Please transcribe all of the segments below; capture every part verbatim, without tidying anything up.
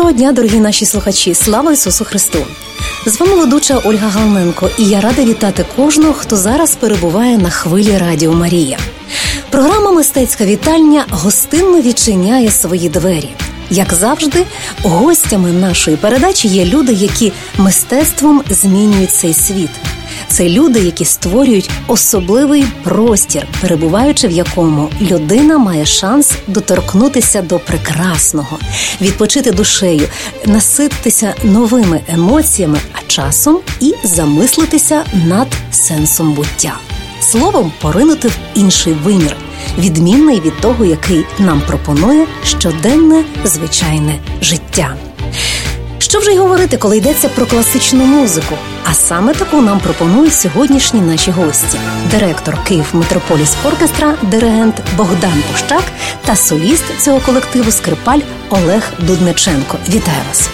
Доброго дня, дорогі наші слухачі! Слава Ісусу Христу! З вами ведуча Ольга Галненко, і я рада вітати кожного, хто зараз перебуває на хвилі Радіо Марія. Програма «Мистецька вітальня» гостинно відчиняє свої двері. Як завжди, гостями нашої передачі є люди, які мистецтвом змінюють цей світ. Це люди, які створюють особливий простір, перебуваючи в якому людина має шанс доторкнутися до прекрасного, відпочити душею, насититися новими емоціями, а часом і замислитися над сенсом буття. Словом, поринути в інший вимір, відмінний від того, який нам пропонує щоденне, звичайне життя. Що вже й говорити, коли йдеться про класичну музику? А саме таку нам пропонують сьогоднішні наші гості. Директор Київ Метрополіс Оркестра, диригент Богдан Пущак та соліст цього колективу скрипаль Олег Дудниченко. Вітаю вас!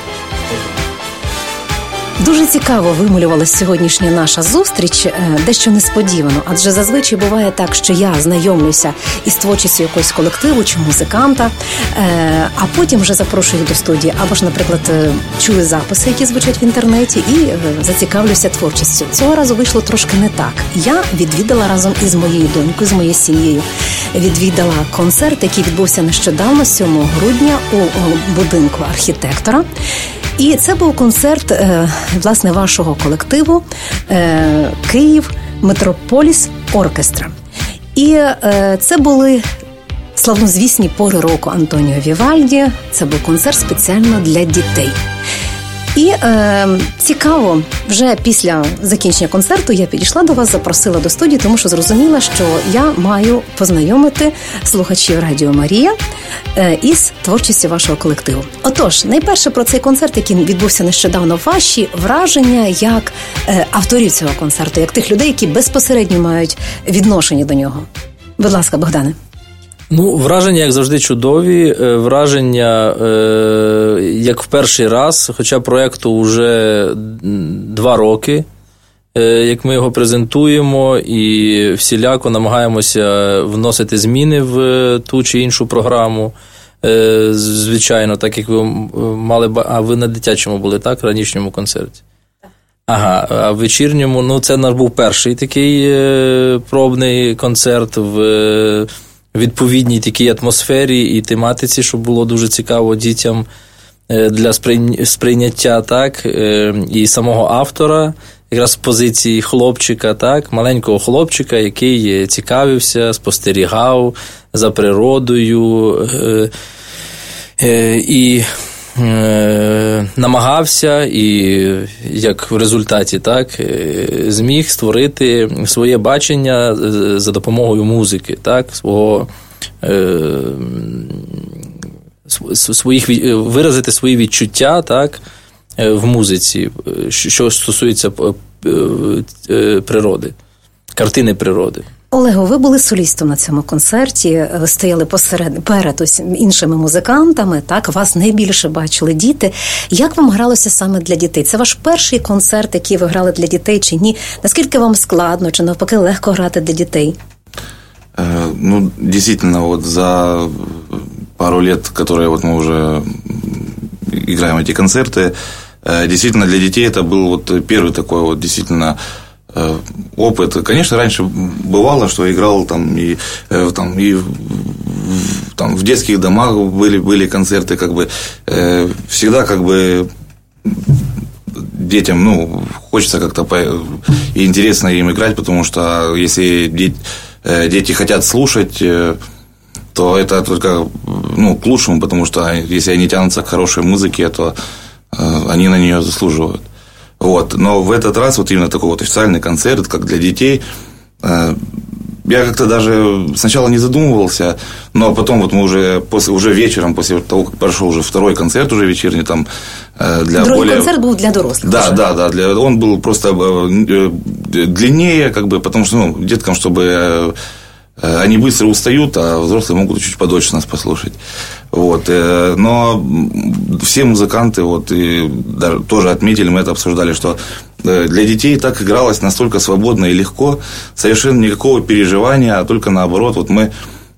Дуже цікаво вималювалася сьогоднішня наша зустріч, дещо несподівано, адже зазвичай буває так, що я знайомлюся із творчістю якогось колективу чи музиканта, а потім вже запрошую їх до студії, або ж, наприклад, чую записи, які звучать в інтернеті, і зацікавлюся творчістю. Цього разу вийшло трошки не так. Я відвідала разом із моєю донькою, з моєю сім'єю, відвідала концерт, який відбувся нещодавно, сьомого грудня, у будинку архітектора. І це був концерт, власне, вашого колективу «Київ Метрополіс Оркестра». І це були славнозвісні пори року Антоніо Вівальді. Це був концерт спеціально для дітей. І е, цікаво, вже після закінчення концерту я підійшла до вас, запросила до студії, тому що зрозуміла, що я маю познайомити слухачів Радіо Марія е, із творчістю вашого колективу. Отож, найперше про цей концерт, який відбувся нещодавно, ваші враження як е, авторів цього концерту, як тих людей, які безпосередньо мають відношення до нього. Будь ласка, Богдане. Ну, враження, як завжди, чудові. Враження, як в перший раз, хоча проєкту вже два роки, як ми його презентуємо і всіляко намагаємося вносити зміни в ту чи іншу програму. Звичайно, так як ви мали... А ви на дитячому були, так? В ранішньому концерті? Ага, а в вечірньому, ну, це наш був перший такий пробний концерт в відповідній такій атмосфері і тематиці, що було дуже цікаво дітям для сприйняття, так, і самого автора, якраз з позиції хлопчика, так, маленького хлопчика, який цікавився, спостерігав за природою і намагався і, як в результаті, так, зміг створити своє бачення за допомогою музики, так, свого, своїх, виразити свої відчуття, так, в музиці, що стосується природи, картини природи. Олего, ви були солістом на цьому концерті, ви стояли посеред, перед ось іншими музикантами, так, вас найбільше бачили діти. Як вам гралося саме для дітей? Це ваш перший концерт, який ви грали для дітей, чи ні? Наскільки вам складно, чи навпаки легко грати для дітей? Э, ну, действительно, вот за пару лет, которые вот мы уже играем эти концерты, э, действительно для детей это был вот первый такой вот действительно опыт. Конечно, раньше бывало, что играл там и, там, и там, в детских домах были, были концерты, как бы всегда как бы детям, ну, хочется как-то по... и интересно им играть, потому что если дети, дети хотят слушать, то это только, ну, к лучшему, потому что если они тянутся к хорошей музыке, то они на нее заслуживают. Вот. Но в этот раз вот именно такой вот официальный концерт, как для детей, я как-то даже сначала не задумывался, но потом вот мы уже, после, уже вечером, после того, как прошел уже второй концерт уже вечерний, там для Другой более... концерт был для взрослых. Да, уже. да, да, для... он был просто длиннее, как бы, потому что, ну, деткам, чтобы они быстро устают, а взрослые могут чуть подольше нас послушать. Вот. Но все музыканты вот, и даже тоже отметили, мы это обсуждали, что для детей так игралось настолько свободно и легко, совершенно никакого переживания, а только наоборот. Вот мы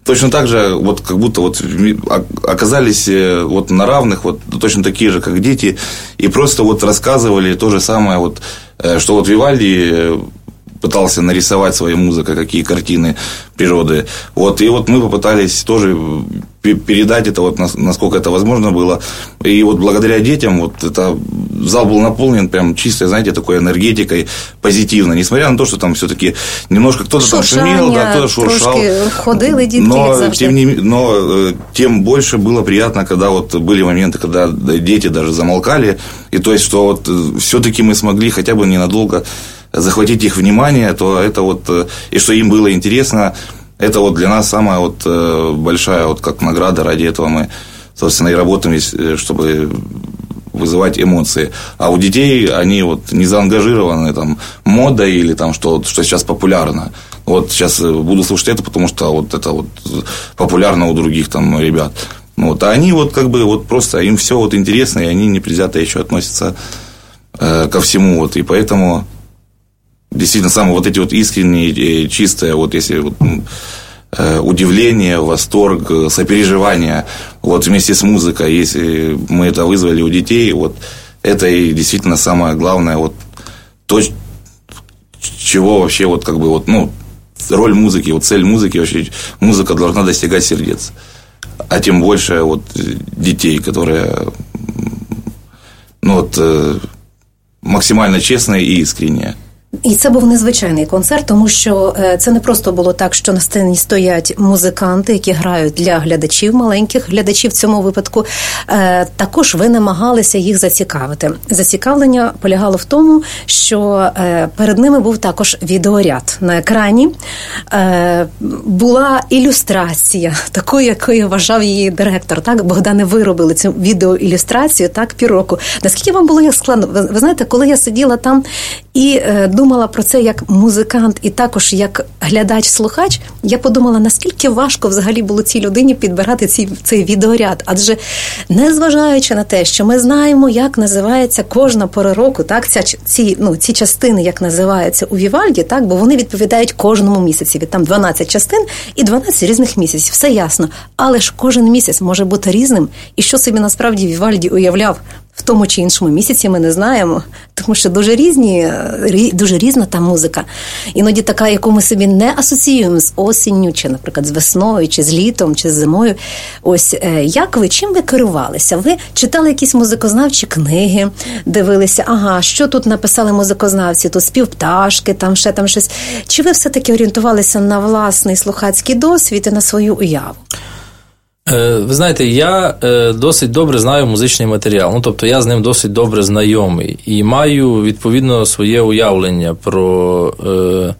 точно так же, вот как будто вот оказались вот на равных, вот точно такие же, как дети, и просто вот рассказывали то же самое, вот, что вот Вивальди пытался нарисовать своей музыкой, какие картины природы. Вот, и вот мы попытались тоже передать это, вот, насколько это возможно было. И вот благодаря детям вот это, зал был наполнен прям чистой, знаете, такой энергетикой, позитивно. Несмотря на то, что там все-таки немножко кто-то там шумел, да, кто-то шуршал. Ходили дітки, но, тем не, но тем больше было приятно, когда вот были моменты, когда дети даже замолкали. И то есть, что вот все-таки мы смогли хотя бы ненадолго захватить их внимание, то это вот, и что им было интересно, это вот для нас самая вот большая вот как награда, ради этого мы, собственно, и работаем, чтобы вызывать эмоции. А у детей они вот не заангажированы там модой или там что, что сейчас популярно. Вот сейчас буду слушать это, потому что вот это вот популярно у других там ребят. Вот. А они вот как бы вот просто, им все вот интересно, и они непредвзято еще относятся э, ко всему. Вот. И поэтому действительно, самые вот эти вот искренние, чистые, вот если вот, э, удивление, восторг, сопереживание, вот вместе с музыкой, если мы это вызвали у детей, вот это и действительно самое главное, вот то, чего вообще вот как бы вот, ну, роль музыки, вот цель музыки вообще, музыка должна достигать сердец, а тем больше вот детей, которые, ну вот, э, максимально честные и искренние. І це був незвичайний концерт, тому що це не просто було так, що на сцені стоять музиканти, які грають для глядачів, маленьких глядачів в цьому випадку. Також ви намагалися їх зацікавити. Зацікавлення полягало в тому, що перед ними був також відеоряд. На екрані була ілюстрація, такою, якою вважав її директор. Так, Богдане, ви робили цю відеоілюстрацію, так, півроку. Наскільки вам було як складно? Ви, ви знаєте, коли я сиділа там і думала про це як музикант і також як глядач-слухач, я подумала, наскільки важко взагалі було цій людині підбирати ці, цей відеоряд. Адже незважаючи на те, що ми знаємо, як називається кожна пора року, так, ця, ці, ну, ці частини, як називаються у Вівальді, так, бо вони відповідають кожному місяці. Від там дванадцять частин і дванадцять різних місяців. Все ясно. Але ж кожен місяць може бути різним. І що собі насправді Вівальді уявляв в тому чи іншому місяці, ми не знаємо, тому що дуже різні, дуже різна та музика. Іноді така, яку ми собі не асоціюємо з осінню, чи, наприклад, з весною, чи з літом, чи з зимою. Ось, як ви, чим ви керувалися? Ви читали якісь музикознавчі книги, дивилися, ага, що тут написали музикознавці, тут спів пташки, там ще там щось. Чи ви все-таки орієнтувалися на власний слухацький досвід і на свою уяву? Ви знаєте, я досить добре знаю музичний матеріал, ну, тобто я з ним досить добре знайомий і маю, відповідно, своє уявлення про, е,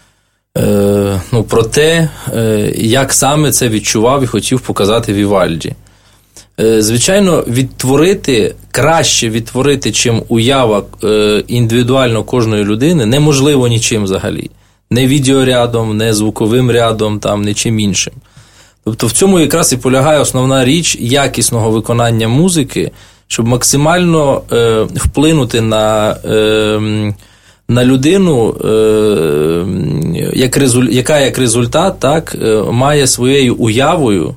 е, ну, про те, е, як саме це відчував і хотів показати Вівальді. Е, звичайно, відтворити, краще відтворити, чим уява е, індивідуально кожної людини, неможливо нічим взагалі. Не відеорядом, не звуковим рядом, там, не чим іншим. Тобто в цьому якраз і полягає основна річ якісного виконання музики, щоб максимально е, вплинути на, е, на людину, е, як резуль, яка як результат так, е, має своєю уявою,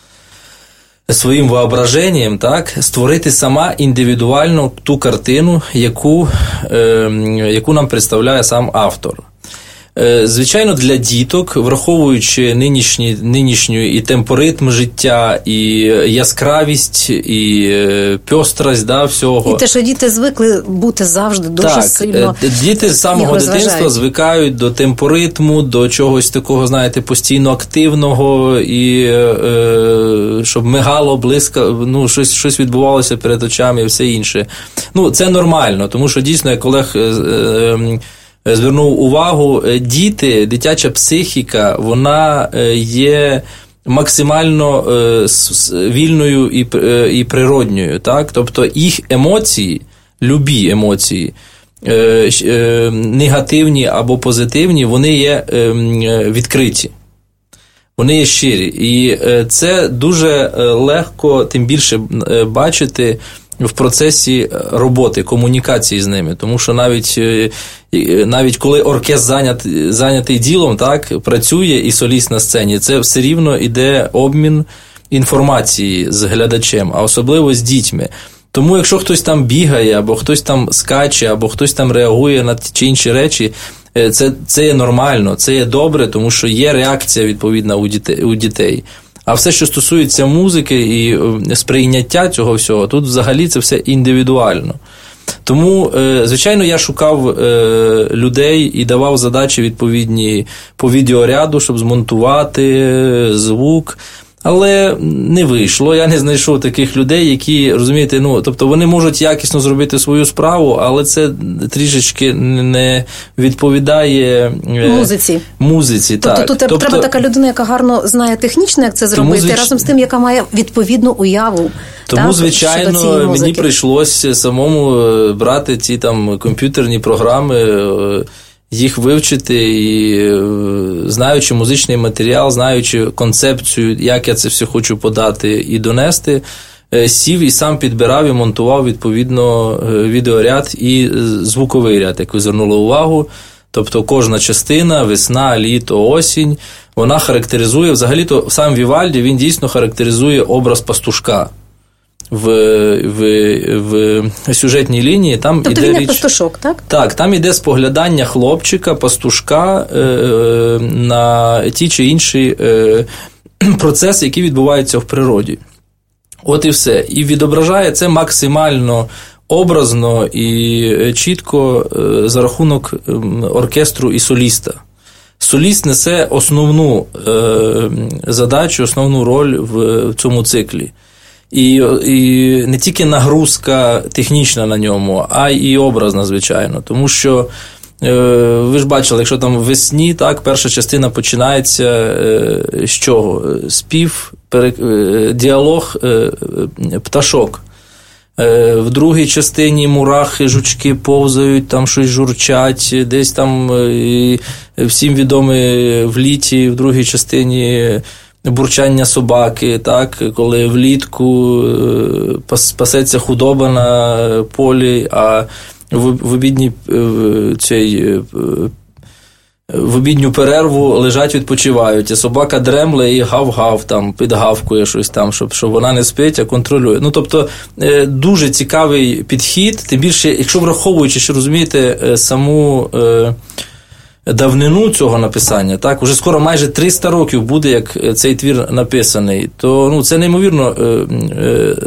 своїм воображенням, так, створити сама індивідуально ту картину, яку, е, яку нам представляє сам автор. Звичайно, для діток, враховуючи нинішні, нинішню і темпоритм життя, і яскравість, і пьострость, да, всього. І те, що діти звикли бути завжди дуже так, сильно. Діти з самого дитинства звикають до темпоритму, до чогось такого, знаєте, постійно активного, і е, щоб мигало, блискало, ну, щось, щось відбувалося перед очами і все інше. Ну, це нормально, тому що дійсно, як Олег е, е, звернув увагу, діти, дитяча психіка, вона є максимально вільною і природньою, так? Тобто їх емоції, любі емоції, негативні або позитивні, вони є відкриті. Вони є щирі. І це дуже легко, тим більше, бачити в процесі роботи, комунікації з ними. Тому що навіть, навіть коли оркестр зайнят, зайнятий ділом, так, працює і соліст на сцені, це все рівно йде обмін інформації з глядачем, а особливо з дітьми. Тому якщо хтось там бігає, або хтось там скаче, або хтось там реагує на ті чи інші речі, це, це є нормально, це є добре, тому що є реакція відповідна у дітей. У дітей. А все, що стосується музики і сприйняття цього всього, тут взагалі це все індивідуально. Тому, звичайно, я шукав людей і давав задачі відповідні по відеоряду, щоб змонтувати звук. Але не вийшло, я не знайшов таких людей, які, розумієте, ну, тобто вони можуть якісно зробити свою справу, але це трішечки не відповідає музиці. музиці тобто так. тут тобто, треба така людина, яка гарно знає технічно, як це зробити, звич... разом з тим, яка має відповідну уяву. Тому, так, звичайно, мені прийшлося самому брати ті там комп'ютерні програми, їх вивчити і, знаючи музичний матеріал, знаючи концепцію, як я це все хочу подати і донести, сів і сам підбирав і монтував відповідно відеоряд і звуковий ряд, як ви звернули увагу. Тобто кожна частина, весна, літо, осінь, вона характеризує, взагалі-то сам Вівальді, він дійсно характеризує образ пастушка. В, в, в сюжетній лінії там тобто іде він як річ... пастушок, так? Так, там іде споглядання хлопчика, пастушка е, на ті чи інші е, процеси, які відбуваються в природі. От і все. І відображає це максимально образно і чітко е, за рахунок е, оркестру і соліста. Соліст несе основну е, задачу, основну роль в, в цьому циклі. І, і не тільки нагрузка технічна на ньому, а і образна, звичайно. Тому що, е, ви ж бачили, якщо там весні, так, перша частина починається е, з чого? Спів, пере, е, діалог е, пташок. Е, в другій частині мурахи, жучки повзають, там щось журчать, десь там е, всім відомі в літі, в другій частині бурчання собаки, так, коли влітку пасеться худоба на полі, а в обідній цей в обідню перерву лежать, відпочивають, а собака дремле і гав-гав, там, підгавкує щось там, щоб, щоб вона не спить, а контролює. Ну, тобто, дуже цікавий підхід, тим більше, якщо враховуючи, що розумієте, саму давнину цього написання, так, уже скоро майже триста років буде, як цей твір написаний, то, ну, це неймовірно е, е,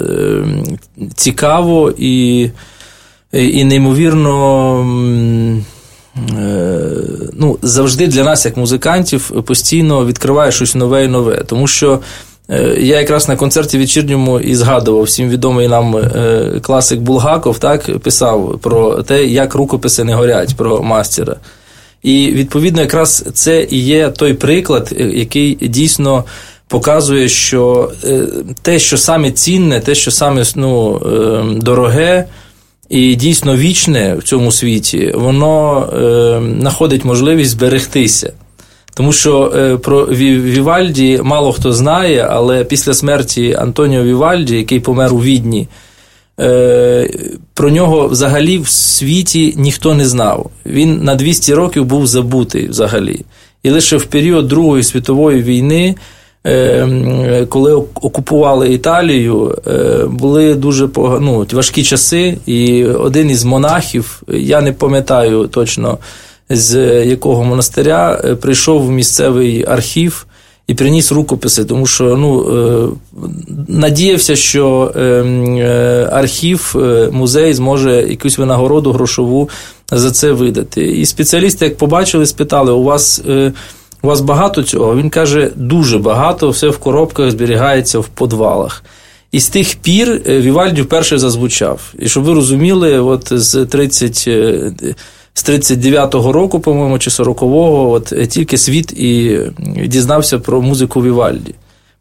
цікаво і, і неймовірно е, ну, завжди для нас, як музикантів, постійно відкриває щось нове і нове, тому що е, я якраз на концерті вечірньому і згадував, всім відомий нам е, класик Булгаков, так, писав про те, як рукописи не горять, про мастера. І, відповідно, якраз це і є той приклад, який дійсно показує, що те, що саме цінне, те, що саме, ну, дороге і дійсно вічне в цьому світі, воно знаходить можливість зберегтися. Тому що про Вівальді мало хто знає, але після смерті Антоніо Вівальді, який помер у Відні, про нього взагалі в світі ніхто не знав. Він на двісті років був забутий взагалі. І лише в період Другої світової війни, коли окупували Італію, були дуже ну, важкі часи, і один із монахів, я не пам'ятаю точно з якого монастиря, прийшов в місцевий архів і приніс рукописи, тому що, ну, надіявся, що архів, музей зможе якусь винагороду грошову за це видати. І спеціалісти, як побачили, спитали, у вас, у вас багато цього? Він каже, дуже багато, все в коробках зберігається в підвалах. І з тих пір Вівальді вперше зазвучав. І щоб ви розуміли, от з тридцять... з тридцять дев'ятого року, по-моєму, чи сорокового, от тільки світ і дізнався про музику Вівальді.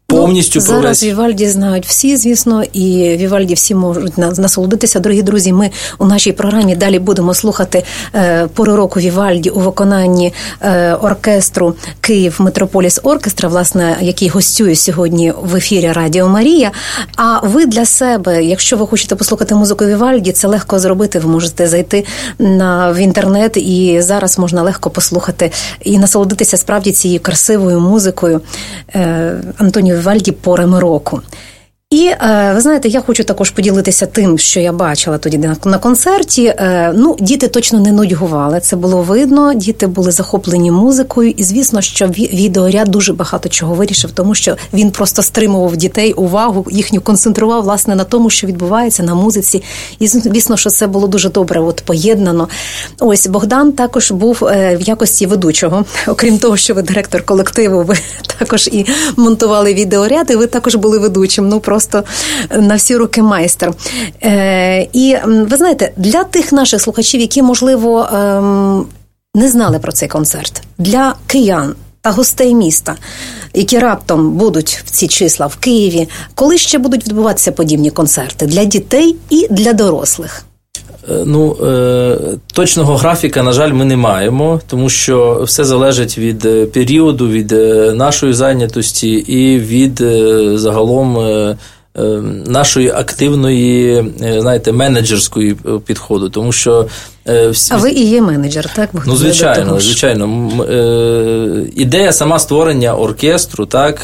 повністю ну, про зараз Вівальді знають всі, звісно, і Вівальді всі можуть насолодитися. Дорогі друзі, ми у нашій програмі далі будемо слухати е, «Пори року Вівальді» у виконанні е, оркестру «Київ Метрополіс Оркестра», власне, який гостює сьогодні в ефірі Радіо Марія. А ви для себе, якщо ви хочете послухати музику Вівальді, це легко зробити. Ви можете зайти на, в інтернет, і зараз можна легко послухати і насолодитися справді цією красивою музикою е, Антоніо Вівальді «Порами року». І, е, ви знаєте, я хочу також поділитися тим, що я бачила тоді на, на концерті. Е, ну, діти точно не нудьгували, це було видно, діти були захоплені музикою, і, звісно, що відеоряд дуже багато чого вирішив, тому що він просто стримував дітей, увагу їхню концентрував, власне, на тому, що відбувається на музиці. І, звісно, що це було дуже добре от, поєднано. Ось, Богдан також був е, в якості ведучого. Окрім того, що ви директор колективу, ви також і монтували відеоряд, і ви також були ведучим. Ну, просто Просто на всі руки майстер. Е, і ви знаєте, для тих наших слухачів, які, можливо, е, не знали про цей концерт, для киян та гостей міста, які раптом будуть в ці числа в Києві, коли ще будуть відбуватися подібні концерти для дітей і для дорослих? Ну, точного графіка, на жаль, ми не маємо, тому що все залежить від періоду, від нашої зайнятості і від загалом нашої активної, знаєте, менеджерської підходу, тому що всі... А ви і є менеджер, так? Ну, звичайно, звичайно. Ідея сама створення оркестру, так,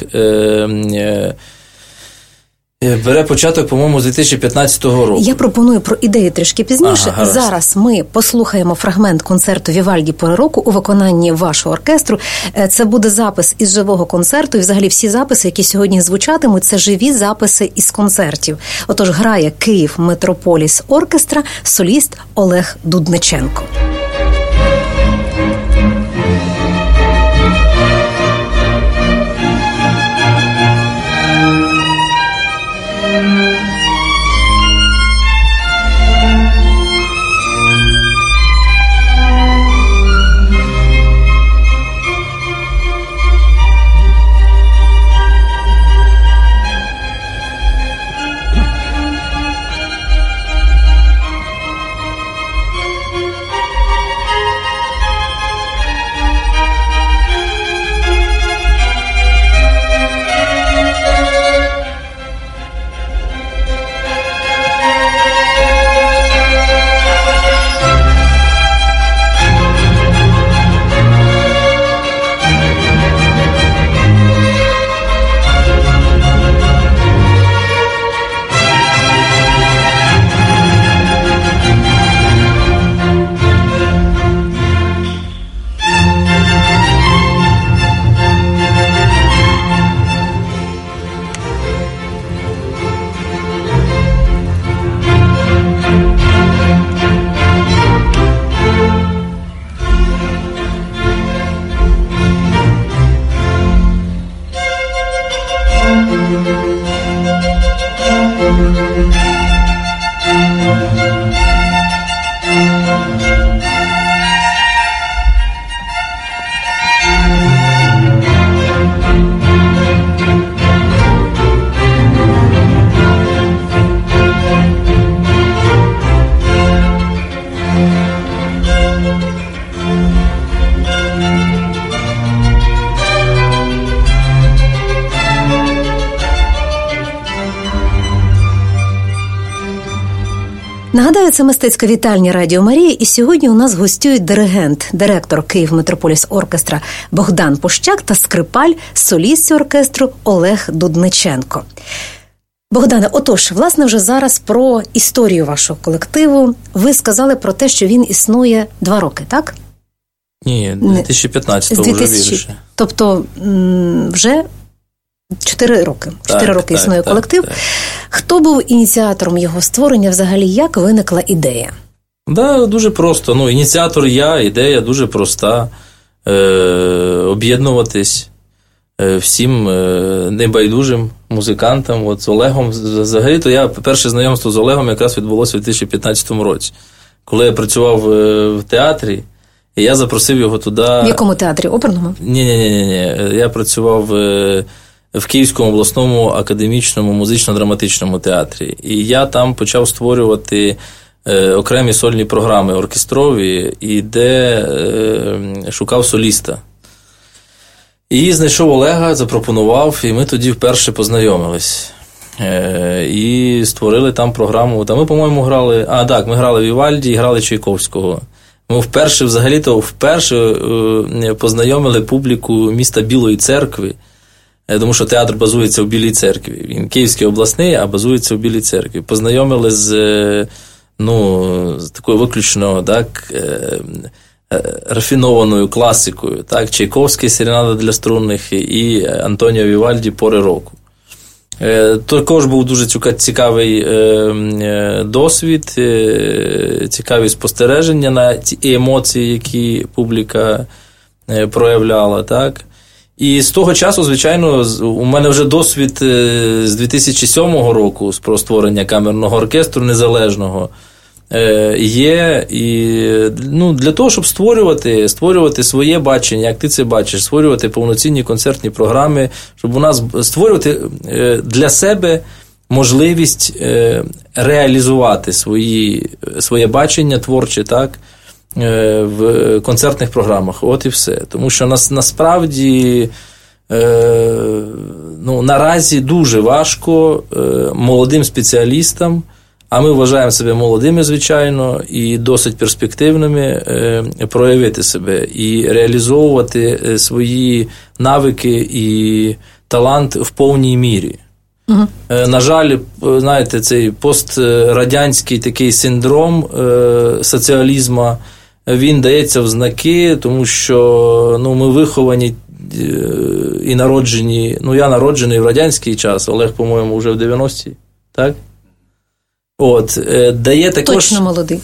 бере початок, по-моєму, з дві тисячі п'ятнадцятого року. Я пропоную про ідеї трішки пізніше. Ага, зараз ми послухаємо фрагмент концерту Вівальді «Пори року» у виконанні вашого оркестру. Це буде запис із живого концерту, і взагалі всі записи, які сьогодні звучатимуть, це живі записи із концертів. Отож, грає «Київ Метрополіс Оркестра», соліст Олег Дудниченко. Нагадаю, це мистецька вітальня Радіо Марія, і сьогодні у нас гостюють диригент, директор Київ Метрополіс Оркестра Богдан Пущак та скрипаль, соліст оркестру Олег Дудниченко. Богдане, отож, власне, вже зараз про історію вашого колективу. Ви сказали про те, що він існує два роки, так? Ні, дві тисячі п'ятнадцятого вже більше. Тобто вже чотири роки. Чотири роки так, існує так, колектив. Так, так. Хто був ініціатором його створення? Взагалі, як виникла ідея? Да, дуже просто. Ну, ініціатор я, ідея дуже проста. Е, об'єднуватись е, всім е, небайдужим музикантам. От з Олегом, взагалі-то я, перше знайомство з Олегом якраз відбулося у дві тисячі п'ятнадцятому році. Коли я працював в театрі, і я запросив його туди... В якому театрі? Оперному? Ні-ні-ні. Я працював в Київському обласному академічному музично-драматичному театрі. І я там почав створювати окремі сольні програми оркестрові, і де е, шукав соліста. І знайшов Олега, запропонував, і ми тоді вперше познайомились. Е, і створили там програму. Та ми, по-моєму, грали... А, так, ми грали Вівальді і грали Чайковського. Ми вперше, взагалі-то, вперше е, познайомили публіку міста Білої Церкви, е, тому що театр базується в Білій Церкві. Він Київський обласний, а базується в Білій Церкві. Познайомили з... Е, ну, з такою виключно, так, рафінованою класикою, так, Чайковський «Серенада для струнних» і Антоніо Вівальді «Пори року». Також був дуже цікавий досвід, цікаві спостереження на ті емоції, які публіка проявляла, так. І з того часу, звичайно, у мене вже досвід з дві тисячі сьомого року про створення камерного оркестру незалежного є. І ну, для того, щоб створювати, створювати своє бачення, як ти це бачиш, створювати повноцінні концертні програми, щоб у нас створювати для себе можливість реалізувати свої, своє бачення творче, так, в концертних програмах. От і все. Тому що нас, насправді е, ну, наразі дуже важко е, молодим спеціалістам, а ми вважаємо себе молодими, звичайно, і досить перспективними, е, проявити себе і реалізовувати свої навики і талант в повній мірі. Угу. Е, на жаль, знаєте, цей пострадянський такий синдром е, соціалізму, він дається в знаки, тому що ну, ми виховані і народжені, ну я народжений в радянський час, Олег, по-моєму, вже в дев'яності, так? От, дає також... Точно молодий.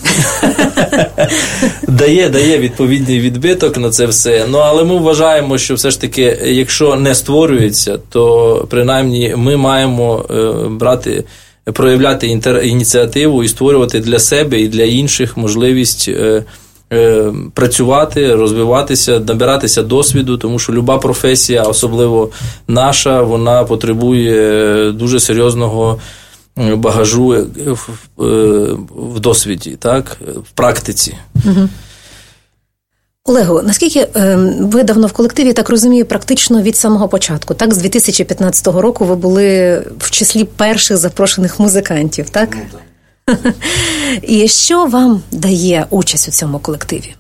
дає, дає відповідний відбиток на це все, ну, але ми вважаємо, що все ж таки, якщо не створюється, то принаймні ми маємо брати, проявляти інтер... ініціативу і створювати для себе і для інших можливість працювати, розвиватися, набиратися досвіду, тому що люба професія, особливо наша, вона потребує дуже серйозного багажу в досвіді, так, в практиці. Угу. Олегу, наскільки ви давно в колективі, так розумію, практично від самого початку, так, з дві тисячі п'ятнадцятого року ви були в числі перших запрошених музикантів, так? Ну, так. И что вам дає участь у цьому коллективе?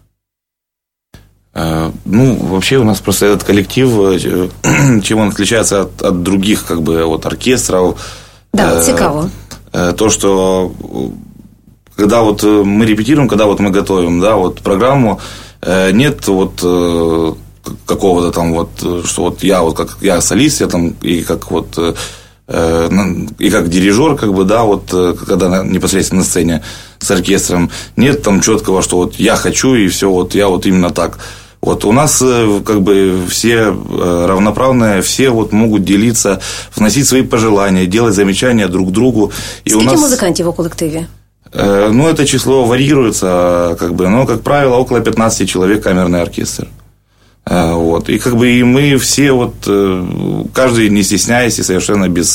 Ну, вообще у нас просто этот коллектив, чем он отличается от, от других, как бы, вот, оркестров. Да, э, цікаво. Э, то, что когда вот мы репетируем, когда вот мы готовим, да, вот программу, э, нет вот э, какого-то там вот, что вот я вот как я солист, я там и как вот и как дирижер, как бы, да, вот, когда непосредственно на сцене с оркестром, нет там четкого, что вот я хочу, и все, вот я вот именно так. Вот у нас, как бы, все равноправные, все вот могут делиться, вносить свои пожелания, делать замечания друг другу. И сколько у нас... музыкантов у коллективе? Ну, это число варьируется, как бы, но, как правило, около пятнадцати человек камерный оркестр. Вот. И как бы и мы все, вот, каждый не стесняясь и совершенно без,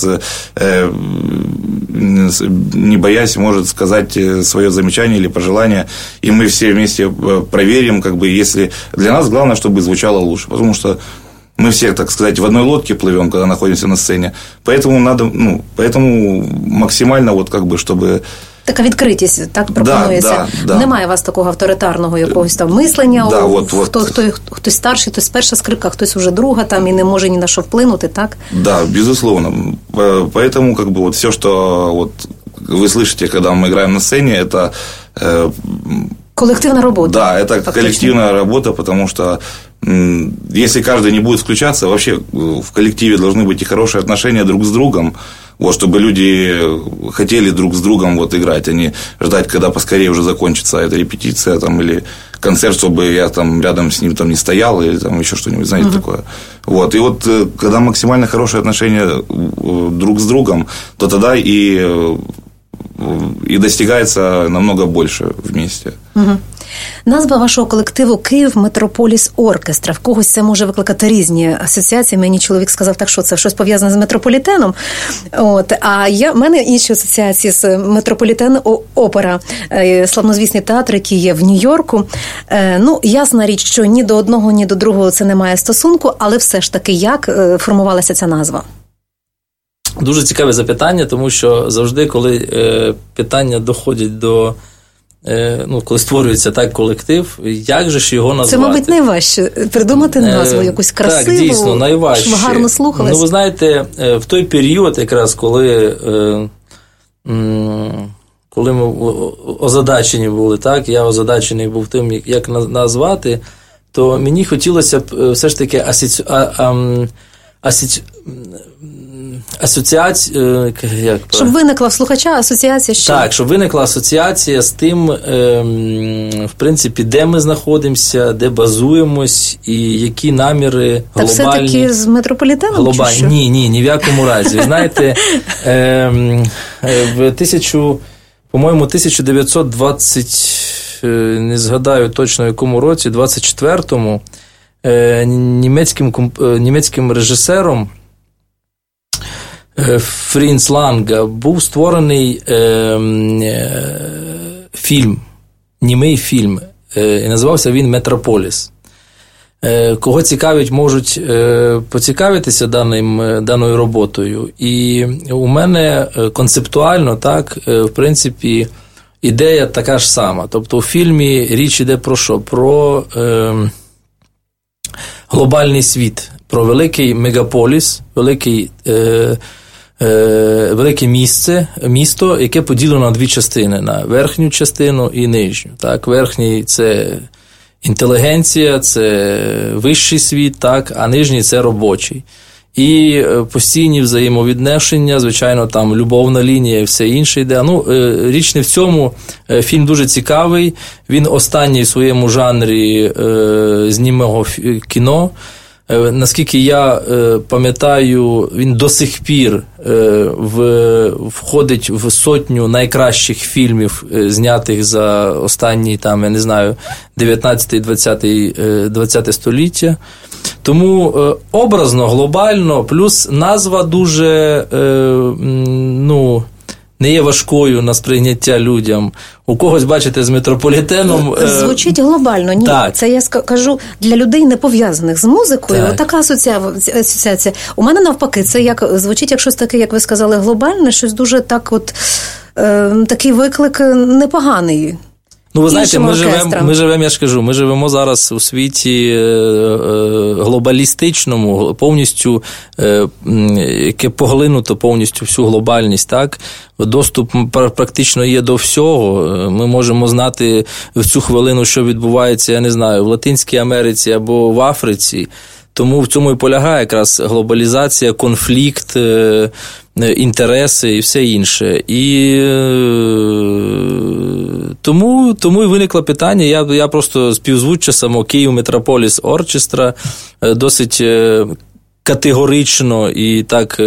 не боясь, может сказать свое замечание или пожелание, и мы все вместе проверим, как бы, если для нас главное, чтобы звучало лучше, потому что мы все, так сказать, в одной лодке плывем, когда находимся на сцене, поэтому надо, ну, поэтому максимально, вот, как бы, чтобы... Така відкритість, так, пропонується. Да, да, да. Немає у вас такого авторитарного якогось там мислення, да, у, от, хто, от. Хто, хтось старший, хтось перша скрипка, хтось уже друга там і не може ні на що вплинути, так? Да, безусловно. Поэтому, как бы, вот все, что вот вы слышите, когда мы играем на сцене, это... Э, коллективная работа. Да, это фактично коллективная работа, потому что м, если каждый не будет включаться, вообще в коллективе должны быть и хорошие отношения друг с другом, вот, чтобы люди хотели друг с другом вот играть, а не ждать, когда поскорее уже закончится эта репетиция там, или концерт, чтобы я там рядом с ним там не стоял, или там еще что-нибудь, знаете, uh-huh. такое. Вот. И вот когда максимально хорошие отношения друг с другом, то тогда и, и достигается намного больше вместе. Uh-huh. Назва вашого колективу «Київ Метрополіс Оркестра». В когось це може викликати різні асоціації. Мені чоловік сказав, так що це щось пов'язане з метрополітеном. От. А я, в мене інші асоціації з метрополітен опера, славнозвісний театр, який є в Нью-Йорку. Ну, ясна річ, що ні до одного, ні до другого це не має стосунку, але все ж таки, як формувалася ця назва? Дуже цікаве запитання, тому що завжди, коли е, питання доходять до, е, ну, коли створюється так колектив, як же ж його назвати? Це, мабуть, найважче придумати назву, якусь красиву, так, дійсно, найважче. Щоб гарно слухалась. Ну, ви знаєте, в той період, якраз коли, е, м, коли ми озадачені були, так, я озадачений був тим, як назвати, то мені хотілося б все ж таки асоці... а, а, асоці... асоціація, як щоб виникла в слухача асоціація що? Так, щоб виникла асоціація з тим, в принципі, де ми знаходимося, де базуємось і які наміри так глобальні. Так все-таки з метрополітеном? Глобальні. Чи що? Ні, ні, ні в якому разі. Знаєте, в тисячу, по-моєму, тисяча дев'ятсот двадцять, не згадаю точно в якому році, двадцять четвертому, німецьким, німецьким режисером Фрінц Ланга був створений е, е, фільм, німий фільм, е, і називався він «Метрополіс». Е, кого цікавить, можуть е, поцікавитися даним, даною роботою. І у мене концептуально, так, е, в принципі, ідея така ж сама. Тобто у фільмі річ іде про що? Про е, глобальний світ, про великий мегаполіс, великий е, велике місце, місто, яке поділено на дві частини, на верхню частину і нижню. Так, верхній – це інтелігенція, це вищий світ, так, а нижній – це робочий. І постійні взаємовідношення, звичайно, там любовна лінія і все інше йде. Ну, річ не в цьому, фільм дуже цікавий, він останній в своєму жанрі знімого кіно. Наскільки я е, пам'ятаю, він до сих пір е, в, входить в сотню найкращих фільмів, е, знятих за останні, там, я не знаю, дев'ятнадцяте-двадцяте століття. Тому е, образно, глобально, плюс назва дуже, е, ну, не є важкою на сприйняття людям. У когось, бачите, з метрополітеном... Звучить глобально. Ні, так. Це я кажу для людей, не пов'язаних з музикою. Так. Така асоціація. У мене навпаки, це як звучить як щось таке, як ви сказали, глобальне, щось дуже так от, е, такий виклик непоганий. Ну, ви знаєте, ми живемо, ми живемо, я ж кажу, ми живемо зараз у світі глобалістичному, повністю, яке поглинуто повністю всю глобальність, так? Доступ практично є до всього. Ми можемо знати в цю хвилину, що відбувається, я не знаю, в Латинській Америці або в Африці. Тому в цьому і полягає якраз глобалізація, конфлікт, інтереси і все інше. І тому, тому і виникло питання, я, я просто співзвуччя само «Київ Метрополіс Оркестра» досить категорично і так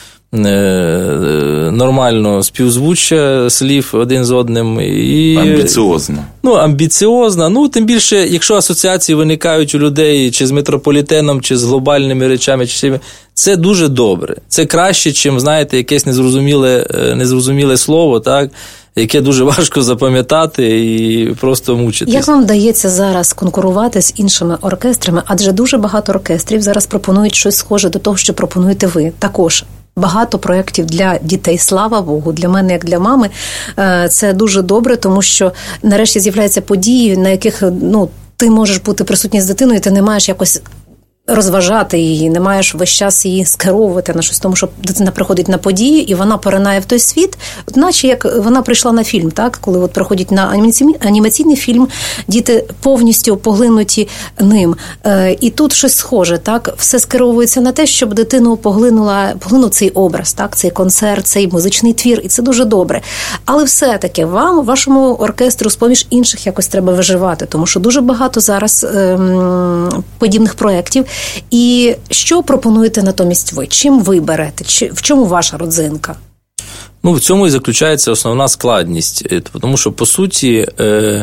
нормально співзвуччя слів один з одним. І, амбіціозно. Ну, амбіціозно. Ну, тим більше, якщо асоціації виникають у людей чи з метрополітеном, чи з глобальними речами, чи це дуже добре. Це краще, чим, знаєте, якесь незрозуміле, незрозуміле слово, так, яке дуже важко запам'ятати і просто мучитись. Як вам вдається зараз конкурувати з іншими оркестрами? Адже дуже багато оркестрів зараз пропонують щось схоже до того, що пропонуєте ви. Також багато проєктів для дітей, слава Богу, для мене, як для мами, це дуже добре, тому що нарешті з'являються події, на яких, ну, ти можеш бути присутній з дитиною, ти не маєш якось розважати її, не маєш весь час її скеровувати на щось, тому що дитина приходить на події, і вона поринає в той світ, наче як вона прийшла на фільм, так? Коли от приходять на анімаційний, анімаційний фільм, діти повністю поглинуті ним. Е, і тут щось схоже, так? Все скеровується на те, щоб дитину поглинула, поглинув цей образ, так? Цей концерт, цей музичний твір, і це дуже добре. Але все-таки вам, вашому оркестру, з-поміж інших якось треба виживати, тому що дуже багато зараз е, подібних проєктів. І що пропонуєте натомість ви? Чим ви берете? Чи, в чому ваша родзинка? Ну, в цьому і заключається основна складність. Тому що, по суті,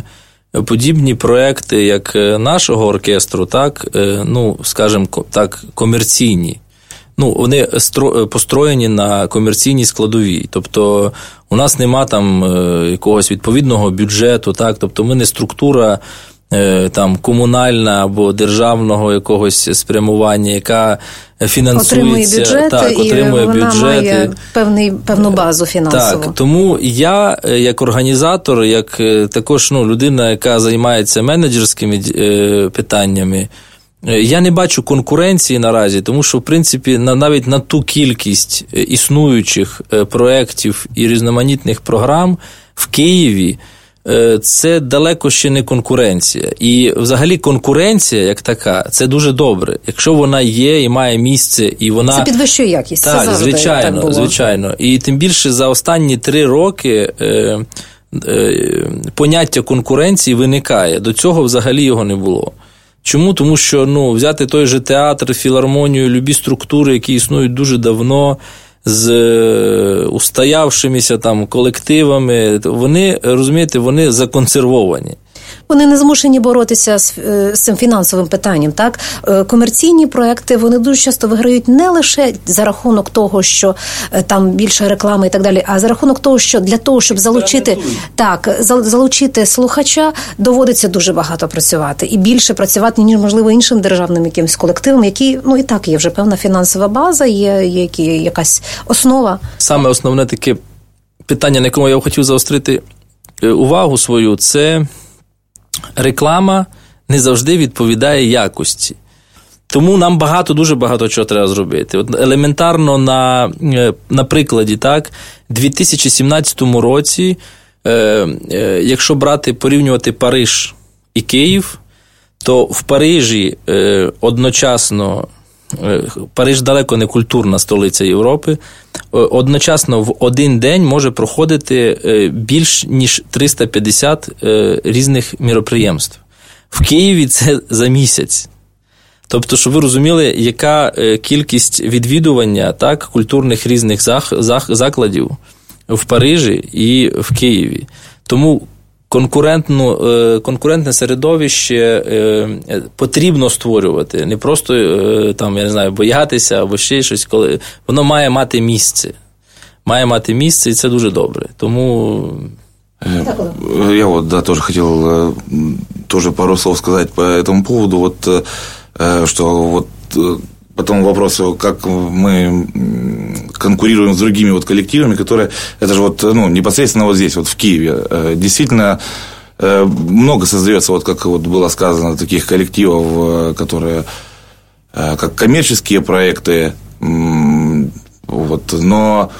подібні проекти, як нашого оркестру, так, ну, скажімо так, комерційні. Ну, вони построєні на комерційній складовій. Тобто, у нас нема там якогось відповідного бюджету, так, тобто ми не структура там комунальна або державного якогось спрямування, яка фінансується, отримує бюджети, так, отримує і вона бюджети. має певний, певну базу фінансову. Так, тому я, як організатор, як також ну, людина, яка займається менеджерськими питаннями, я не бачу конкуренції наразі, тому що, в принципі, навіть на ту кількість існуючих проєктів і різноманітних програм в Києві це далеко ще не конкуренція. І взагалі конкуренція, як така, це дуже добре. Якщо вона є і має місце, і вона... Це підвищує якість. Так, це завжди звичайно, так було. звичайно. І тим більше за останні три роки е, е, поняття конкуренції виникає. До цього взагалі його не було. Чому? Тому що ну, взяти той же театр, філармонію, любі структури, які існують дуже давно, з устоявшимися там колективами, вони, розумієте, вони законсервовані. Вони не змушені боротися з, з цим фінансовим питанням, так? Комерційні проекти, вони дуже часто виграють не лише за рахунок того, що там більше реклами і так далі, а за рахунок того, що для того, щоб залучити, так, залучити слухача, доводиться дуже багато працювати. І більше працювати, ніж, можливо, іншим державним якимось колективом, які, ну, і так, є вже певна фінансова база, є, є, є якась основа. Саме основне таке питання, на якому я хотів заострити увагу свою, це реклама не завжди відповідає якості. Тому нам багато, дуже багато чого треба зробити. От елементарно на, на прикладі, так, у дві тисячі сімнадцятому році, е, е, якщо брати, порівнювати Париж і Київ, то в Парижі е, одночасно, е, Париж далеко не культурна столиця Європи, е, одночасно в один день може проходити е, більш ніж триста п'ятдесят е, різних міроприємств. В Києві це за місяць. Тобто, щоб ви розуміли, яка кількість відвідування, так, культурних різних зах, зах, закладів в Парижі і в Києві. Тому конкурентну, конкурентне середовище потрібно створювати. Не просто, там, я не знаю, боятися або ще щось, коли воно має мати місце. Має мати місце, і це дуже добре. Тому... Я вот, да, тоже хотел тоже пару слов сказать по этому поводу. Вот, что вот по тому вопросу, как мы конкурируем с другими вот коллективами, которые, это же вот, ну, непосредственно вот здесь, вот в Киеве, действительно много создается, вот как вот было сказано, таких коллективов, которые как коммерческие проекты, вот, но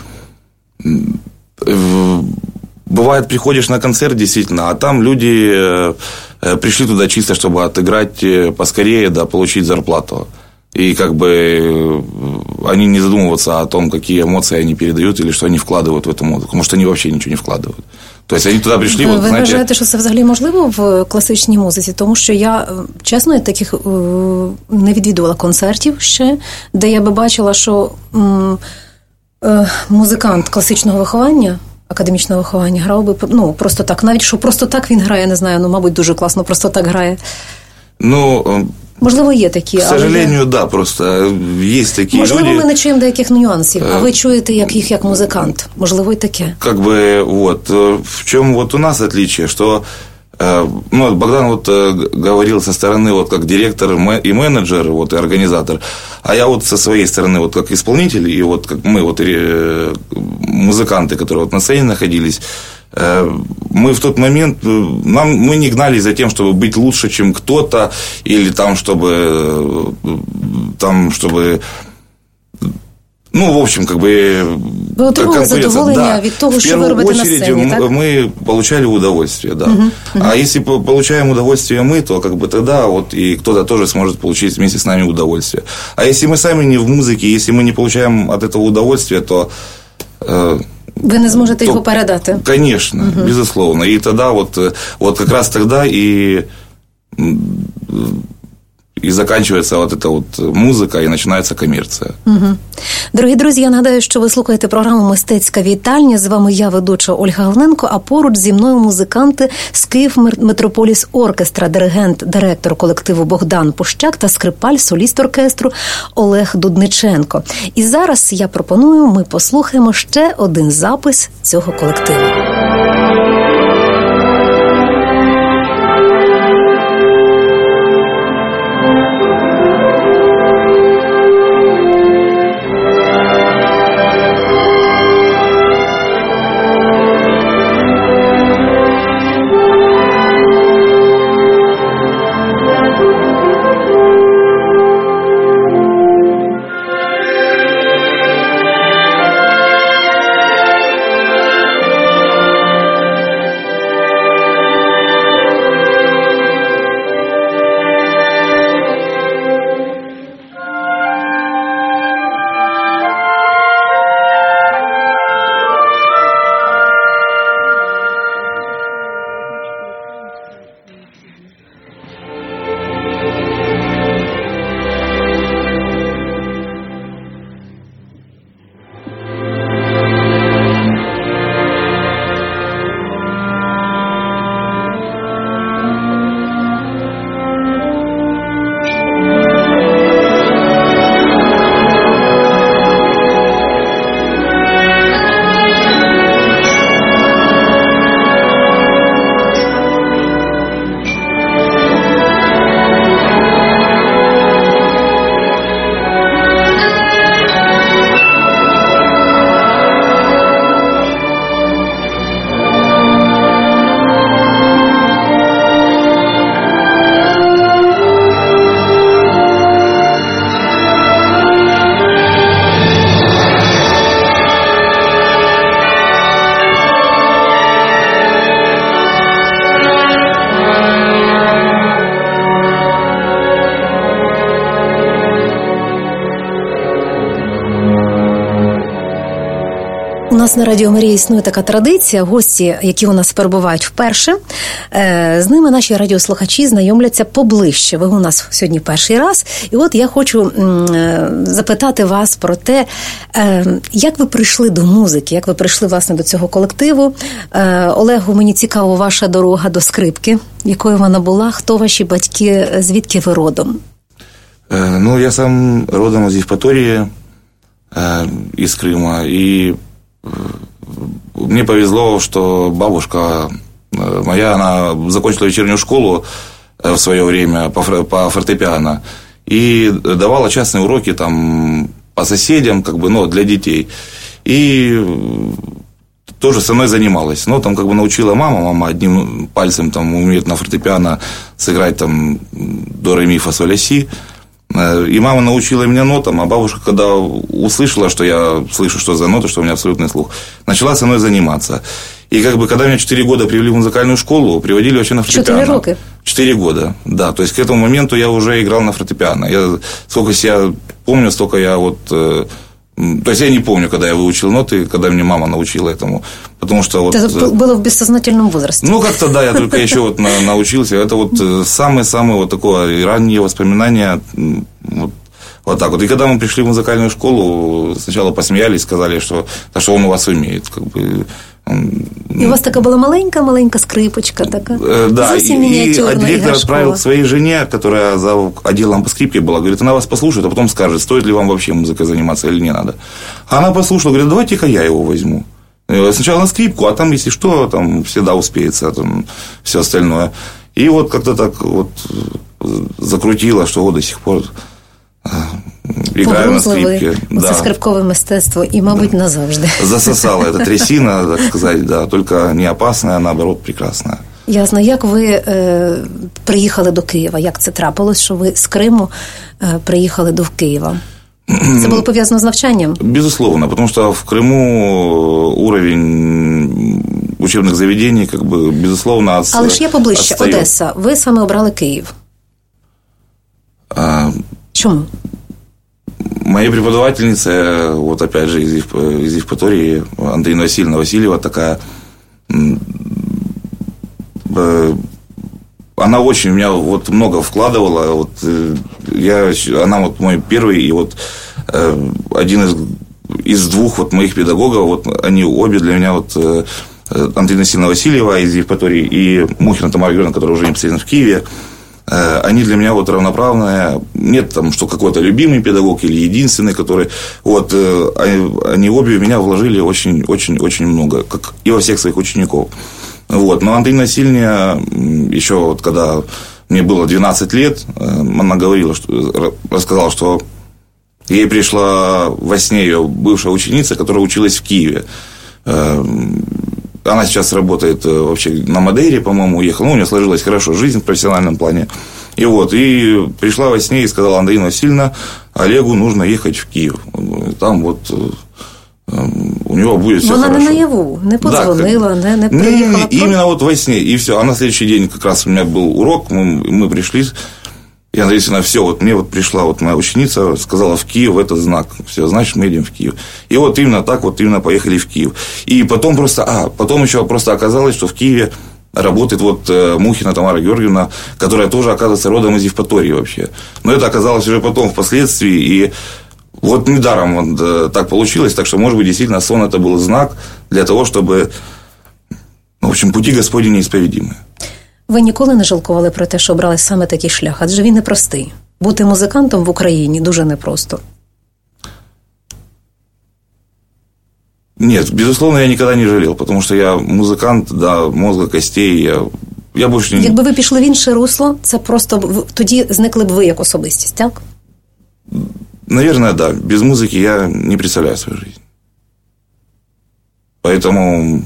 бывает, приходишь на концерт, действительно, а там люди пришли туда чисто, чтобы отыграть поскорее, да, получить зарплату. И как бы они не задумываются о том, какие эмоции они передают или что они вкладывают в эту музыку. Потому что они вообще ничего не вкладывают. То есть они туди прийшли... Ви от, знаєте... вважаєте, що це взагалі можливо в класичній музиці? Тому що я, чесно, таких не відвідувала концертів ще, де я би бачила, що м, е, музикант класичного виховання, академічного виховання грав би, ну, просто так. Навіть, що просто так він грає, не знаю, ну, мабуть, дуже класно, просто так грає. Ну... Можливо, є такі. К сожалению, але... да, просто є такі Можливо, люди... ми не чуємо деяких нюансів, а ви чуєте як їх як музикант. Можливо, і таке. Как бы, вот, в чем вот у нас отличие, что, ну, Богдан вот говорил со стороны, вот, как директор и менеджер, вот, и организатор, а я вот со своей стороны, вот, как исполнитель, и вот, как мы, вот, музыканты, которые вот на сцене находились, мы в тот момент, нам, мы не гнались за тем, чтобы быть лучше, чем кто-то, или там, чтобы, там, чтобы, ну, в общем, как бы... Вы отримали задоволення да, від того, що ви робите на сцені, так? Мы получали удовольствие, да. Uh-huh, uh-huh. А если получаем удовольствие мы, то как бы тогда вот и кто-то тоже сможет получить вместе с нами удовольствие. А если мы сами не в музыке, если мы не получаем от этого удовольствия, то... Э, Вы не зможете його передати. Конечно, угу. Безусловно. И тогда вот, вот как раз тогда и, і закінчується от ця от музика, і починається комерція. Угу. Дорогі друзі, я нагадаю, що ви слухаєте програму «Мистецька вітальня». З вами я, ведуча Ольга Галненко, а поруч зі мною музиканти з Київ Метрополіс Оркестра, диригент, директор колективу Богдан Пущак та скрипаль, соліст оркестру Олег Дудниченко. І зараз я пропоную, ми послухаємо ще один запис цього колективу. У нас на Радіо Марія існує така традиція. Гості, які у нас перебувають вперше, з ними наші радіослухачі знайомляться поближче. Ви у нас сьогодні перший раз. І от я хочу запитати вас про те, як ви прийшли до музики, як ви прийшли, власне, до цього колективу. Олегу, мені цікаво ваша дорога до скрипки. Якою вона була? Хто ваші батьки? Звідки ви родом? Ну, я сам родом из Евпатории, из Крыма, и мне повезло, что бабушка моя, она закончила вечернюю школу в свое время по фортепиано и давала частные уроки там по соседям, как бы, ну, для детей. И тоже со мной занималась. Но там как бы научила мама, мама одним пальцем там умеет на фортепиано сыграть там до, ре, ми, фа, соль, ля, си. И мама научила меня нотам, а бабушка, когда услышала, что я слышу, что за ноты, что у меня абсолютный слух, начала со мной заниматься. И как бы, когда меня четыре года привели в музыкальную школу, приводили вообще на фортепиано. Четыре роки? Четыре года, да. То есть, к этому моменту я уже играл на фортепиано. Я, сколько себя помню, столько я вот... То есть, я не помню, когда я выучил ноты, когда мне мама научила этому. Потому что вот... Это было в бессознательном возрасте. Ну, как-то, да, я только еще вот научился. Это вот самое-самое вот такое раннее воспоминание. Вот, вот так вот. И когда мы пришли в музыкальную школу, сначала посмеялись, сказали, что, да, что он у вас умеет. Как бы, и у вас такая была маленькая-маленькая скрипочка, такая? Да, и, и директор отправил к своей жене, которая за отделом по скрипке была, говорит, она вас послушает, а потом скажет, стоит ли вам вообще музыкой заниматься или не надо. А она послушала, говорит, давайте-ка я его возьму. Сначала на скрипку, а там, если что, там всегда успеется, там все остальное. И вот как-то так вот закрутило, что вот до сих пор играю на скрипке. Да. Скрипковое мистецтво и, мабуть, назавжди. Засосала эта трясина, так сказать, да, только не опасная, а наоборот прекрасная. Ясно. Як ви е, приїхали до Києва? Як це трапилось, що ви з Криму е, приїхали до Києва? Це було пов'язано з навчанням? Безусловно, потому что в Крыму уровень учебных заведений, как бы, безусловно, отстает. Але ж я поближче, Одеса. Ви саме обрали Київ. А... Чому? Моя преподавательница, вот опять же из, из Евпатории, Андреевна Васильевна Васильева, такая, она очень в меня вот много вкладывала. Вот, я, она вот мой первый, и вот один из, из двух вот моих педагогов, вот они обе для меня вот Антонина Васильевна Васильева из Евпатории и Мухина Тамара Георгиевна, которая уже непосредственно в Киеве, они для меня вот равноправные. Нет там, что какой-то любимый педагог или единственный, который... Вот, они обе в меня вложили очень-очень-очень много, как и во всех своих учеников. Вот. Но Антонина Васильевна, еще вот когда мне было двенадцать лет, она говорила, что, рассказала, что ей пришла во сне ее бывшая ученица, которая училась в Киеве. Она сейчас работает вообще на Мадейре, по-моему, уехала. Ну, у нее сложилась хорошо жизнь в профессиональном плане. И вот, и пришла во сне и сказала: Антонина Васильевна, Олегу нужно ехать в Киев. Там вот у него будет все Вона хорошо. Вона не наяву, не подзвонила, да, не, не приїхала. Не, именно вот во сне, и все. А на следующий день как раз у меня был урок, мы, мы пришли, и она действительно, все, вот мне вот пришла вот моя ученица, сказала: в Киев это знак, все, значит, мы идем в Киев. И вот именно так вот именно поехали в Киев. И потом просто, а, потом еще просто оказалось, что в Киеве работает вот Мухина Тамара Георгиевна, которая тоже, оказывается, родом из Евпатории вообще. Но это оказалось уже потом, впоследствии, и вот недаром вот так получилось, так что, может быть, действительно, сон это был знак для того, чтобы, ну, в общем, пути Господні неисповедимы. Ви ніколи не жалкували про те, що обрали саме такий шлях? Адже він непростий. Бути музикантом в Україні дуже непросто. Нет, безусловно, я никогда не жалел, потому что я музыкант до мозга костей, я, я больше не... Якби ви пішли в інше русло, це просто тоді зникли б ви як особистість, так? Наверное, да. Без музыки я не представляю свою жизнь. Поэтому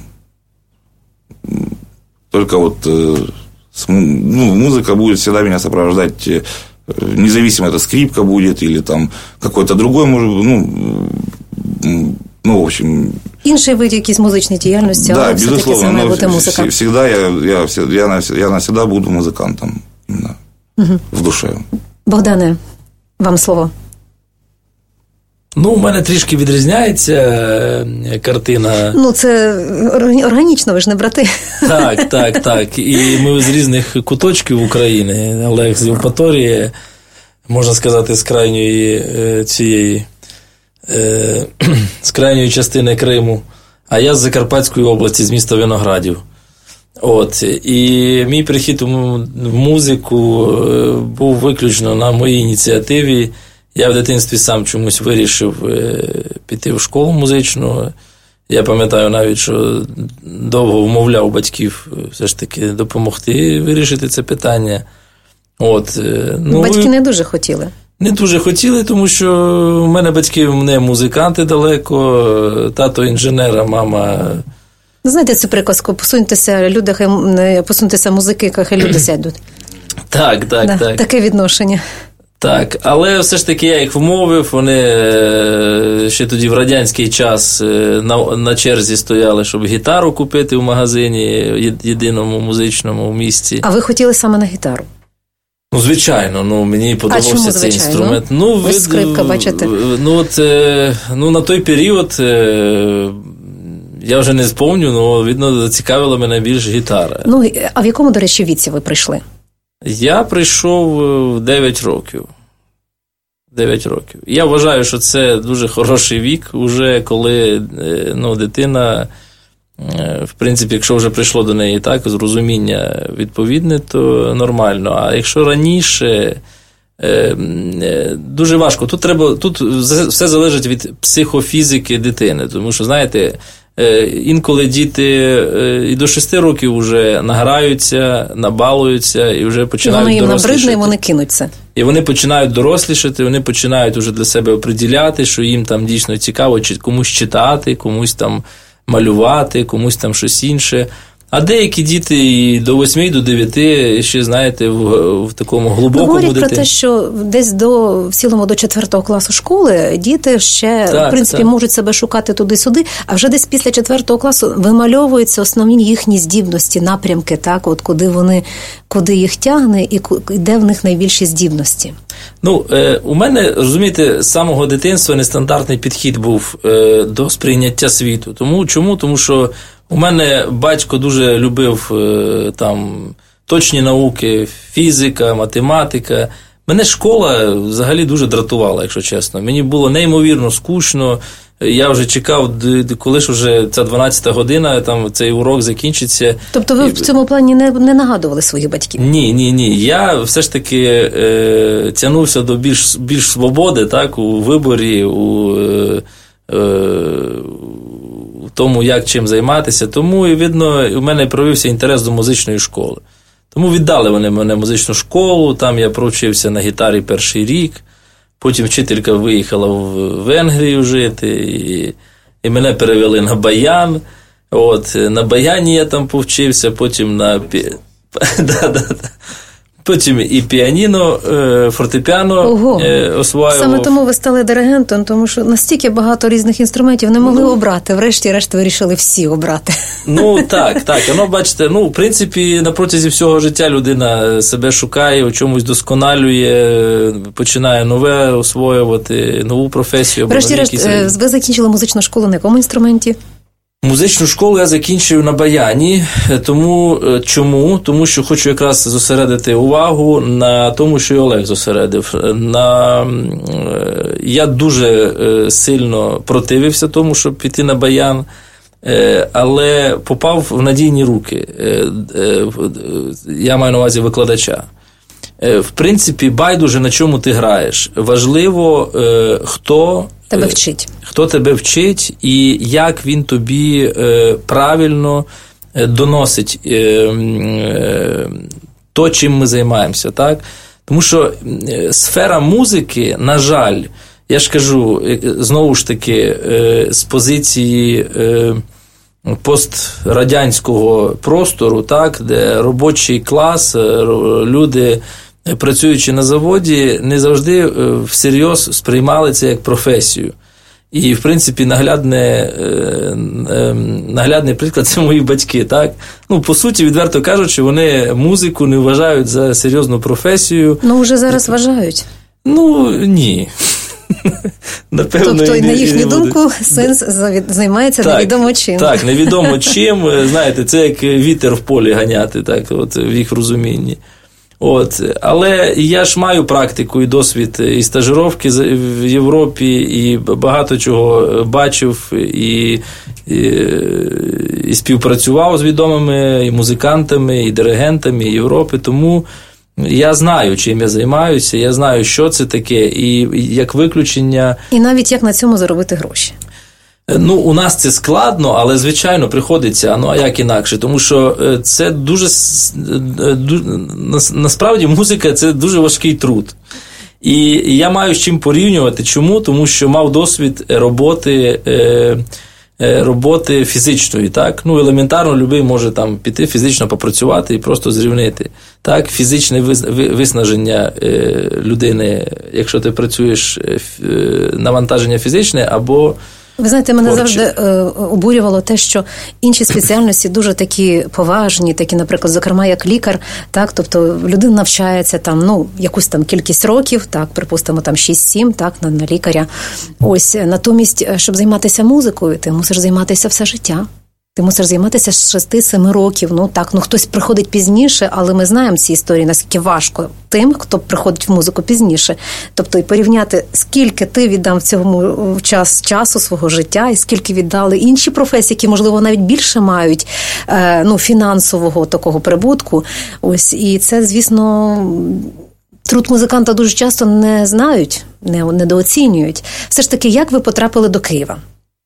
только вот ну, музыка будет всегда меня сопровождать, независимо, это скрипка будет или там какой-то другой, может, ну, ну, в общем... Інший вид якісь музичної діяльності, да, але все-таки це має бути музика. Всегда я, я, я, я навсегда буду музыкантом, именно, угу. В душе. Богдане, вам слово. Ну, у мене трішки відрізняється картина. Ну, це органічно, ви ж не брати. Так, так, так. І ми з різних куточків України. Олег з Євпаторії, можна сказати, з крайньої цієї, з крайньої частини Криму, а я з Закарпатської області, з міста Виноградів. От. І мій прихід в музику був виключно на моїй ініціативі. Я в дитинстві сам чомусь вирішив піти в школу музичну. Я пам'ятаю навіть, що довго вмовляв батьків все ж таки допомогти вирішити це питання. От, ну, батьки не дуже хотіли? Не дуже хотіли, тому що в мене батьки не музиканти далеко, тато інженер, а мама... Знаєте цю приказку, посуньтеся, люди, хай, посуньтеся музики, хай люди сядуть. Так, так, да, так. Таке відношення. Так, але все ж таки я їх вмовив, вони ще тоді в радянський час на, на черзі стояли, щоб гітару купити в магазині єдиному музичному в місті. А ви хотіли саме на гітару? Ну, звичайно, ну, мені подобався а чому, цей звичайно? інструмент. Ну, ви від, скрипка, бачите? Ну, от, ну, на той період, я вже не спомню, але, видно, зацікавила мене більше гітара. Ну, а в якому, до речі, віці ви прийшли? Я прийшов в дев'ять років. дев'ять років. Я вважаю, що це дуже хороший вік, уже коли ну, дитина, в принципі, якщо вже прийшло до неї так, зрозуміння відповідне, то нормально. А якщо раніше, дуже важко. Тут треба, тут все залежить від психофізики дитини, тому що, знаєте, інколи діти і до шести років вже награються, набалуються і вже починають дорослішати. І воно їм набридне, і вони кинуть це. І вони починають дорослішати, вони починають вже для себе оприділяти, що їм там дійсно цікаво комусь читати, комусь там малювати, комусь там щось інше. А деякі діти і до восьми, до дев'яти ще, знаєте, в, в такому глибокому дитинстві. Говорять про те, що десь до, в цілому до четвертого класу школи діти ще, так, в принципі, так. можуть себе шукати туди-сюди, а вже десь після четвертого класу вимальовуються основні їхні здібності, напрямки, так, от куди вони, куди їх тягне і де в них найбільші здібності. Ну, е, у мене, розумієте, з самого дитинства нестандартний підхід був е, до сприйняття світу. Тому, чому? Тому що у мене батько дуже любив е, там точні науки, фізика, математика. Мене школа взагалі дуже дратувала, якщо чесно. Мені було неймовірно скучно. Я вже чекав, коли ж вже ця дванадцята година, там цей урок закінчиться. Тобто ви в цьому плані не, не нагадували своїх батьків? Ні, ні, ні. Я все ж таки е, тягнувся до більш, більш свободи, так, у виборі, у, е, е, у тому, як чим займатися. Тому, і видно, у мене проявився інтерес до музичної школи. Тому віддали вони мене в музичну школу, там я провчився на гітарі перший рік. Потім вчителька виїхала в Венгрію жити, і, і мене перевели на баян. От, на баяні я там повчився, потім на да, да, да. Потім і піаніно, фортепіано Ого. осваював. Саме тому ви стали диригентом, тому що настільки багато різних інструментів не могли ну, обрати. Врешті-решт вирішили всі обрати. Ну, так, так. Ну, бачите, ну, в принципі, на протязі всього життя людина себе шукає, у чомусь досконалює, починає нове освоювати, нову професію. Врешті-решт, ви закінчили музичну школу на якому інструменті? Музичну школу я закінчив на баяні, тому чому? Тому що хочу якраз зосередити увагу на тому, що і Олег зосередив. На... Я дуже сильно противився тому, щоб піти на баян, але попав в надійні руки. Я маю на увазі викладача. В принципі, байдуже, на чому ти граєш. Важливо, хто тебе вчить. Хто тебе вчить і як він тобі правильно доносить то, чим ми займаємося. Так? Тому що сфера музики, на жаль, я ж кажу, знову ж таки, з позиції пострадянського простору, так, де робочий клас, люди, працюючи на заводі, не завжди всерйоз сприймали це як професію. І, в принципі, наглядне, наглядний приклад – це мої батьки, так? Ну, по суті, відверто кажучи, вони музику не вважають за серйозну професію. Ну, вже зараз вважають. Ну, ні. Напевно, тобто, і на їхню не думку, сенс займається так, невідомо чим. Так, невідомо чим. Знаєте, це як вітер в полі ганяти, так, от, в їх розумінні. От. Але я ж маю практику і досвід і стажировки в Європі, і багато чого бачив, і, і, і співпрацював з відомими і музикантами, і диригентами Європи, тому я знаю, чим я займаюся, я знаю, що це таке, і як виключення... І навіть як на цьому заробити гроші. Ну, у нас це складно, але, звичайно, приходиться, ну, а як інакше, тому що це дуже, насправді, музика – це дуже важкий труд. І я маю з чим порівнювати. Чому? Тому що мав досвід роботи, роботи фізичної, так? Ну, елементарно, любий може там піти фізично попрацювати і просто зрівнити. Так, фізичне виснаження людини, якщо ти працюєш, навантаження фізичне або... Ви знаєте, мене Творчі. завжди е, обурювало те, що інші спеціальності дуже такі поважні, такі, наприклад, зокрема, як лікар, так, тобто людина навчається там, ну, якусь там кількість років, так, припустимо, там шість-сім, так, на, на лікаря. Ось, натомість, щоб займатися музикою, ти мусиш займатися все життя. Ти мусиш займатися з шести-семи років. Ну так, ну хтось приходить пізніше, але ми знаємо ці історії, наскільки важко тим, хто приходить в музику пізніше. Тобто і порівняти, скільки ти віддав в цьому час часу свого життя, і скільки віддали інші професії, які, можливо, навіть більше мають е, ну, фінансового такого прибутку. Ось, і це, звісно, труд музиканта дуже часто не знають, не, недооцінюють. Все ж таки, як ви потрапили до Києва?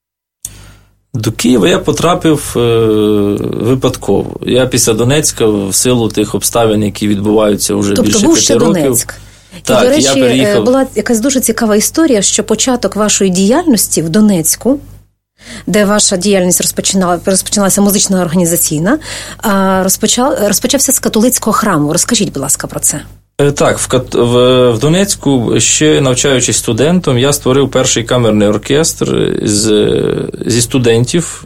До Києва я потрапив е, випадково. Я після Донецька, в силу тих обставин, які відбуваються вже тобто, більше п'яти років. Тобто був ще Донецьк. Так, і, до речі, я переїхав... була якась дуже цікава історія, що початок вашої діяльності в Донецьку, де ваша діяльність розпочинала, розпочиналася музична організаційна, розпочав, розпочався з католицького храму. Розкажіть, будь ласка, про це. Так, в, в, в Донецьку, ще навчаючись студентом, я створив перший камерний оркестр з, зі студентів,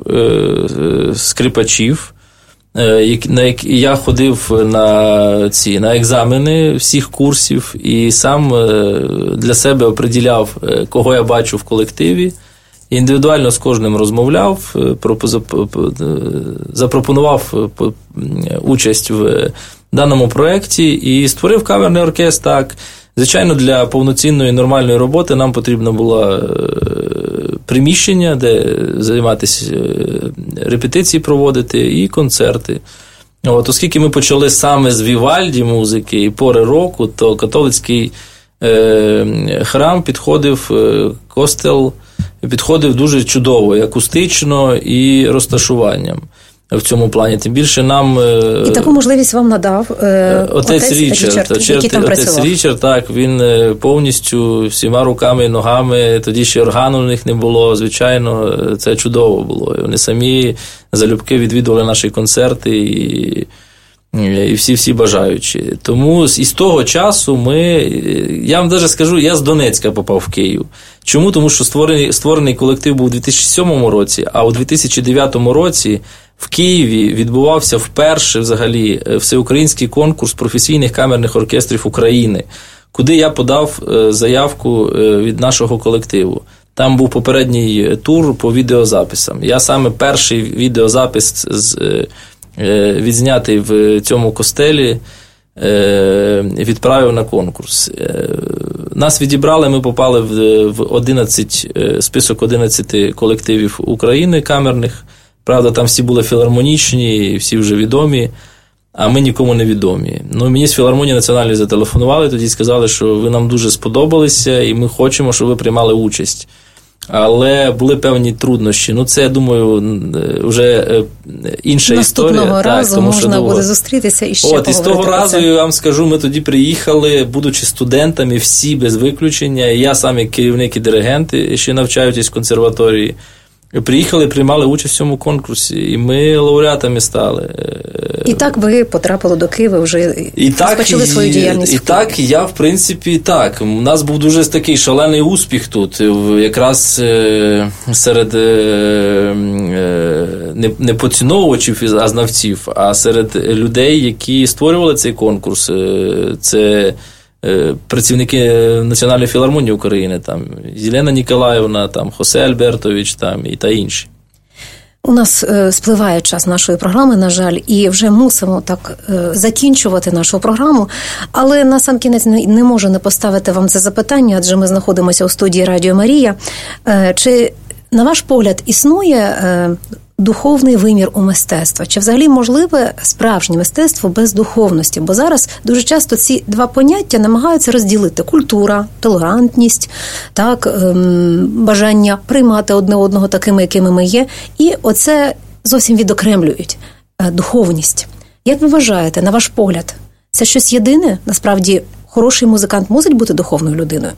скрипачів, на які я ходив на ці на екзамени всіх курсів і сам для себе оприділяв, кого я бачу в колективі. Індивідуально з кожним розмовляв, запропонував участь в в даному проєкті і створив камерний оркестр. Так. Звичайно, для повноцінної нормальної роботи нам потрібно було приміщення, де займатися, репетиції проводити і концерти. От, оскільки ми почали саме з Вівальді музики і пори року, то католицький е, храм підходив, е, костел підходив дуже чудово, і акустично, і розташуванням в цьому плані. Тим більше нам... І таку можливість вам надав е, отець, отець Річард, Річард, який там отець працював. Річард, так, він повністю всіма руками і ногами, тоді ще органу в них не було, звичайно, це чудово було. І вони самі залюбки відвідували наші концерти і, і всі-всі бажаючі. Тому із того часу ми, я вам навіть скажу, я з Донецька попав в Київ. Чому? Тому що створений, створений колектив був у дві тисячі сьомому році, а у дві тисячі дев'ятому році в Києві відбувався вперше взагалі всеукраїнський конкурс професійних камерних оркестрів України, куди я подав заявку від нашого колективу. Там був попередній тур по відеозаписам. Я саме перший відеозапис з, відзнятий в цьому костелі відправив на конкурс. Нас відібрали, ми попали в одинадцять, список одинадцяти колективів України камерних. Правда, там всі були філармонічні, всі вже відомі, а ми нікому не відомі. Ну, мені з філармонії національної зателефонували, тоді сказали, що ви нам дуже сподобалися, і ми хочемо, щоб ви приймали участь. Але були певні труднощі. Ну, це, я думаю, вже інша Наступного історія. Наступного разу так, можна довго. буде зустрітися і ще От, і з того разу, я вам скажу, ми тоді приїхали, будучи студентами, всі без виключення, і я сам як керівник і диригент, ще навчаючись в консерваторії, приїхали, приймали участь в цьому конкурсі, і ми лауреатами стали. І так ви потрапили до Києва, вже і розпочали свою діяльність. І так, я, в принципі, так. У нас був дуже такий шалений успіх тут, якраз серед не поціновувачів, а знавців, а серед людей, які створювали цей конкурс. Це працівники Національної філармонії України, там Єлена Ніколаївна, там Хосе Альбертович, там і та інші. У нас е, спливає час нашої програми, на жаль, і вже мусимо так е, закінчувати нашу програму, але на сам кінець не, не можу не поставити вам це запитання, адже ми знаходимося у студії Радіо Марія. Е, чи, на ваш погляд, існує е, духовний вимір у мистецтва? Чи взагалі можливе справжнє мистецтво без духовності? Бо зараз дуже часто ці два поняття намагаються розділити: культура, толерантність, так, ем, бажання приймати одне одного такими, якими ми є, і оце зовсім відокремлюють е, духовність. Як ви вважаєте, на ваш погляд, це щось єдине? Насправді, хороший музикант мусить бути духовною людиною?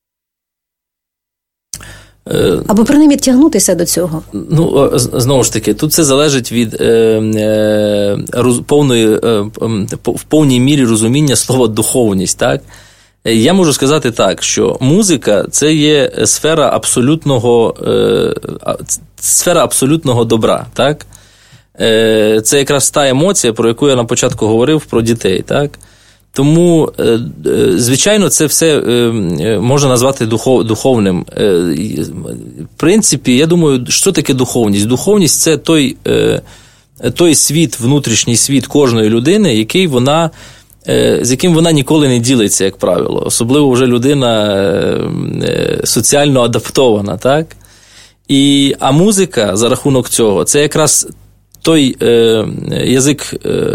Або принаймні тягнутися до цього. Ну, знову ж таки, тут це залежить від е, е, роз, повної, е, в повній мірі розуміння слова «духовність», так? Я можу сказати так, що музика – це є сфера абсолютного, е, сфера абсолютного добра, так? Е, це якраз та емоція, про яку я на початку говорив, про дітей, так? Тому, звичайно, це все можна назвати духов, духовним. В принципі, я думаю, що таке духовність? Духовність – це той, той світ, внутрішній світ кожної людини, який вона, з яким вона ніколи не ділиться, як правило. Особливо вже людина соціально адаптована, так? І, а музика за рахунок цього – це якраз той язик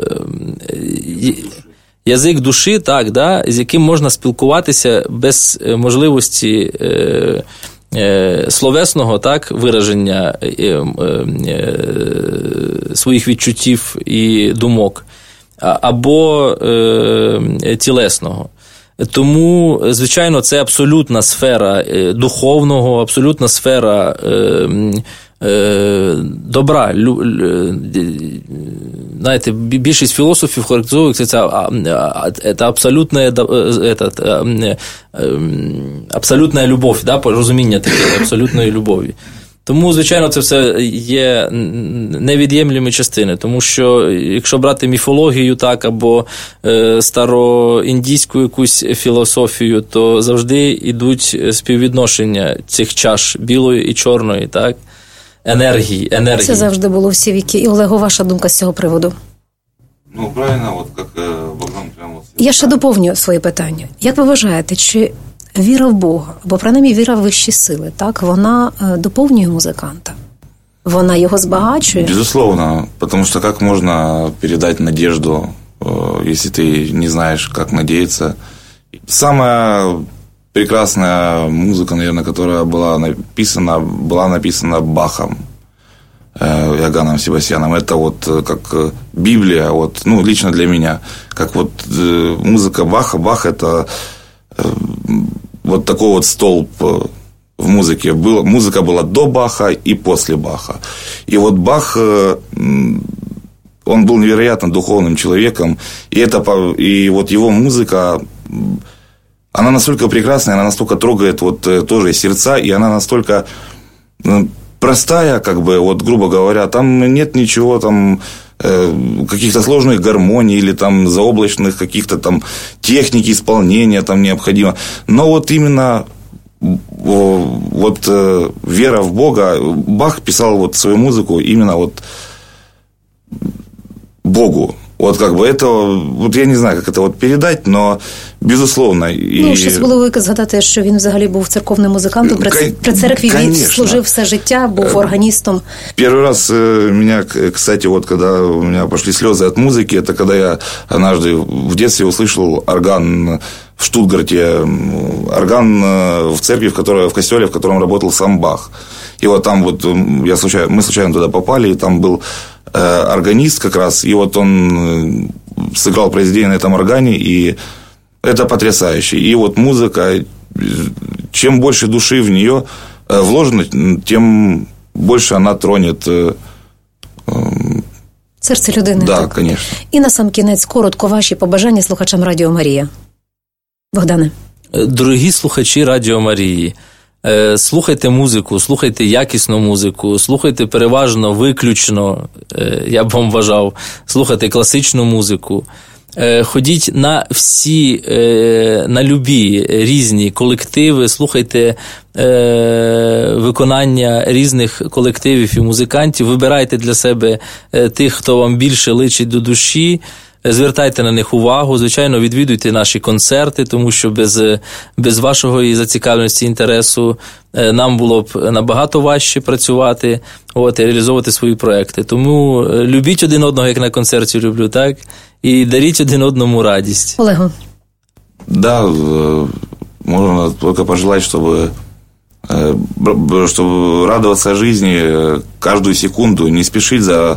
Язик душі, так, да, з яким можна спілкуватися без можливості е, е, словесного, так, вираження е, е, своїх відчуттів і думок, або е, тілесного. Тому, звичайно, це абсолютна сфера духовного, абсолютна сфера е, добра. Знаєте, більшість філософів характеризують це, це абсолютна, це, абсолютна любов, да, розуміння таке абсолютної любові. Тому, звичайно, це все є невід'ємлими частини, тому що, якщо брати міфологію, так, або е, староіндійську якусь філософію, то завжди йдуть співвідношення цих чаш білої і чорної, так, енергії, енергії. Це завжди було всі віки. І, Олего, ваша думка з цього приводу? Ну, правильно, от як Богдан прямо... Я ще доповню своє питання. Як ви вважаєте, чи віра в Бога, або принаймні віра в вищі сили, так, вона доповнює музиканта? Вона його збагачує? Безусловно, потому что как можно передать надежду, если ты не знаешь, как надеяться. Самая прекрасная музыка, наверное, которая была написана, была написана Бахом, Иоганном Себастьяном. Это вот как Библия, вот, ну, лично для меня, как вот музыка Баха. Бах – это вот такой вот столб в музыке. Было, музыка была до Баха и после Баха. И вот Бах, он был невероятно духовным человеком, и, это, и вот его музыка, она настолько прекрасная, она настолько трогает вот тоже сердца, и она настолько простая, как бы, вот, грубо говоря, там нет ничего там, каких-то сложных гармоний или там заоблачных каких-то там техники исполнения там необходимо. Но вот именно вот вера в Бога. Бах писал вот свою музыку именно вот Богу. Вот как бы это, вот я не знаю, как это вот передать, но безусловно. Ну, і... ще з голови згадати, що він взагалі був церковним музикантом, при, при церкві він служив все життя, був органістом. Первый раз меня, кстати, вот когда у меня пошли слезы от музыки, это когда я однажды в детстве услышал орган в Штутгарте, орган в церкви, в, которой, в костеле, в котором работал сам Бах. И вот там вот я случайно, мы случайно туда попали, и там был органист как раз, и вот он сыграл произведение на этом органе, и это потрясающе. И вот музыка, чем больше души в нее вложено, тем больше она тронет серце людини. Да, так. Конечно. І на сам кінець коротко ваші побажання слухачам Радіо Марія. Богдане. Дорогі слухачі Радіо Марії, слухайте музику, слухайте якісну музику, слухайте переважно, виключно, я б вам бажав, слухайте класичну музику. Ходіть на всі, на любі різні колективи, слухайте виконання різних колективів і музикантів, вибирайте для себе тих, хто вам більше личить до душі, звертайте на них увагу, звичайно, відвідуйте наші концерти, тому що без, без вашого зацікавленості, інтересу нам було б набагато важче працювати, от, і реалізовувати свої проекти. Тому любіть один одного, як на концерті люблю, так? І даріть один одному радість. Олего. Да, можно только пожелать, чтобы, чтобы радоваться жизни каждую секунду, не спешить за...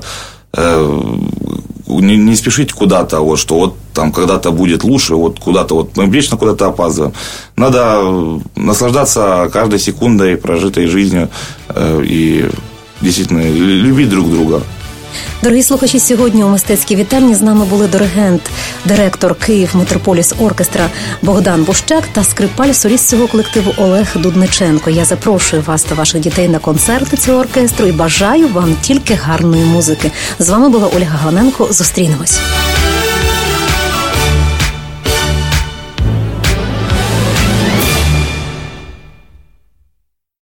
Не, не спешить куда-то, вот, что вот там когда-то будет лучше, вот куда-то, вот мы вечно куда-то опаздываем. Надо наслаждаться каждой секундой прожитой жизнью э, и действительно любить друг друга. Дорогі слухачі, сьогодні у мистецькій вітальні з нами були диригент, директор Київ Метрополіс Оркестра Богдан Бущак та скрипаль-соліст цього колективу Олег Дудниченко. Я запрошую вас та ваших дітей на концерти цього оркестру і бажаю вам тільки гарної музики. З вами була Ольга Ганенко. Зустрінемось.